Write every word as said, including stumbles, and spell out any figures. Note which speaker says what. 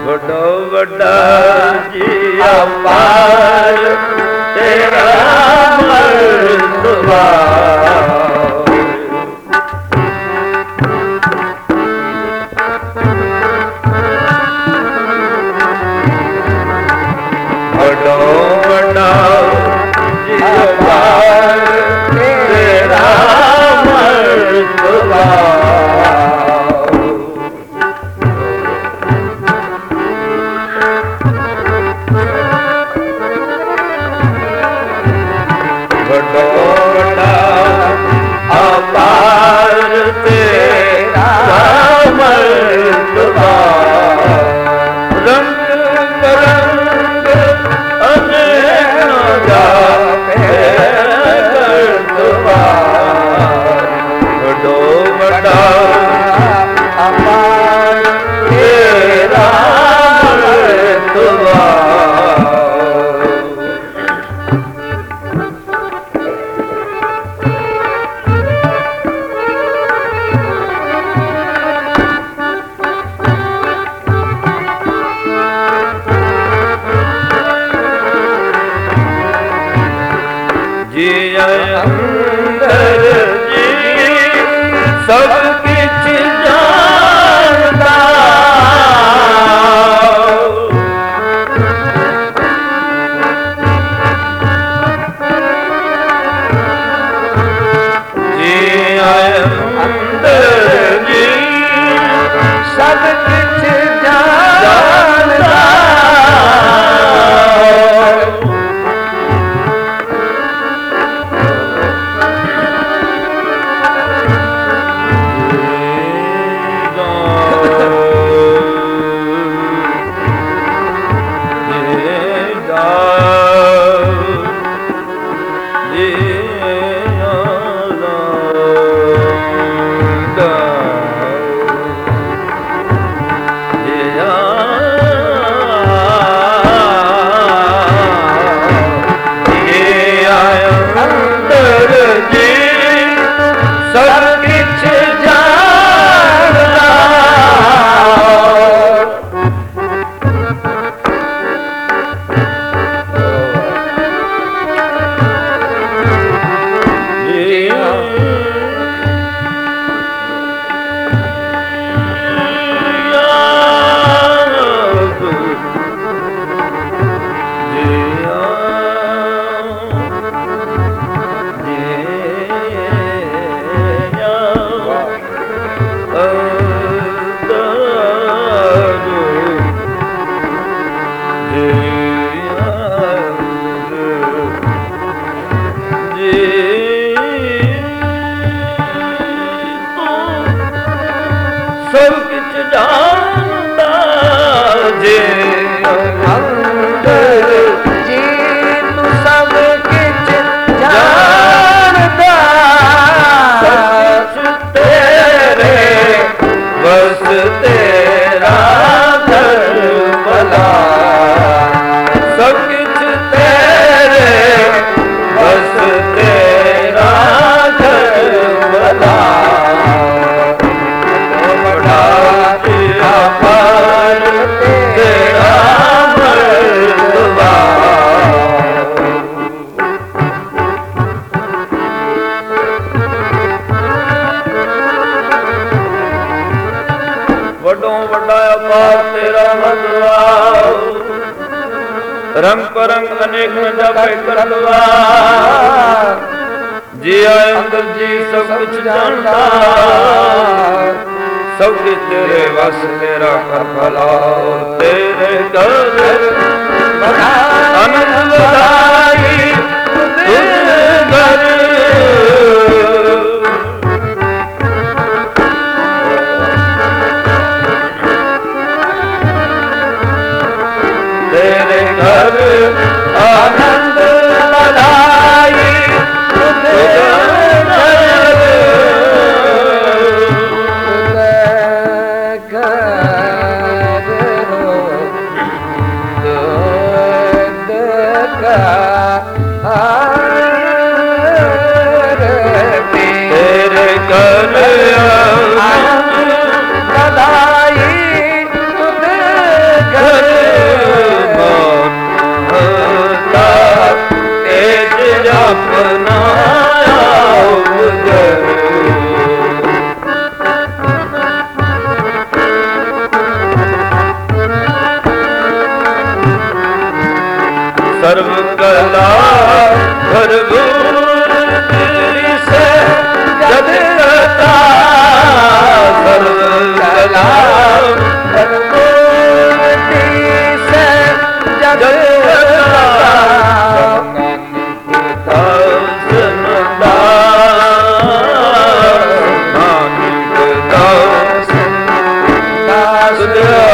Speaker 1: ਵੱਡਾ ਵੱਡਾ ਜੀ ਅਪਾਰ ਤੇਰਾ ਮਰਤਬਾ ਵੱਡਾ ਵੱਡਾ ਜੀ ਅਪਾਰ ਤੇਰਾ ਮਰਤਬਾ ਸਭ ਕਿਛ ਜਾਣਦਾ ਜੀ ਆਏ ਅੰਦਰ ਜੀ ਸਭ ਕਿਛ ਜਾਣਦਾ ਸਭ ਕਿਛ ਜਾਣਦਾ ਜੇ ਅੰਦਰ ਜੀ ਤੂੰ ਸਭ ਕਿਛ ਜਾਣਦਾ ਸਭ ਤੇਰੇ ਬਸ ਤੇਰਾ ਧਰਮਲਾ ਸਭ ਕਿਛ ਤੇਰੇ ਬਸ ਤੇਰਾ ਧਰਮਲਾ ਵੱਡੋਂ ਵੱਡਾ ਅਪਾਰ ਤੇਰਾ ਮਰਤਬਾ ਰੰਗ ਪਰੰਗ ਅਨੇਕ ਜਾਪੇ ਕਰਤਵਾ ਜੀ ਆਏ ਅੰਦਰ ਜੀ ਸਭ ਕੁਛ ਜਾਣਦਾ ਸਭ ਕੁਛ ਤੇਰੇ ਵਸ ਤੇਰਾ ਕਰ ਭਲਾ ਤੇਰੇ ਘਰ ਆਨੰਦ ਵਧਾਈ ਤੁਝ ਘਰ ਤੇਰੇ ਘਰ ਆਨੰਦ ਵਧਾਈ ਤੁਝ ਘਰ ਮਾਤਾ ਤੇਜ ਜਪਨਾ ਉਜਰ ਸਰਬ ਕਲਾ ਭਰਪੂਰ ਸੇ ਜਦ ਰਤਾ ਸਰਬ ਕਲਾ ਭਰਪੂਰ ਸੇ ਜਦ ਰਤਾ ਦਾਸ ਨਾਨਕ ਦਾਸ ਦਾਸ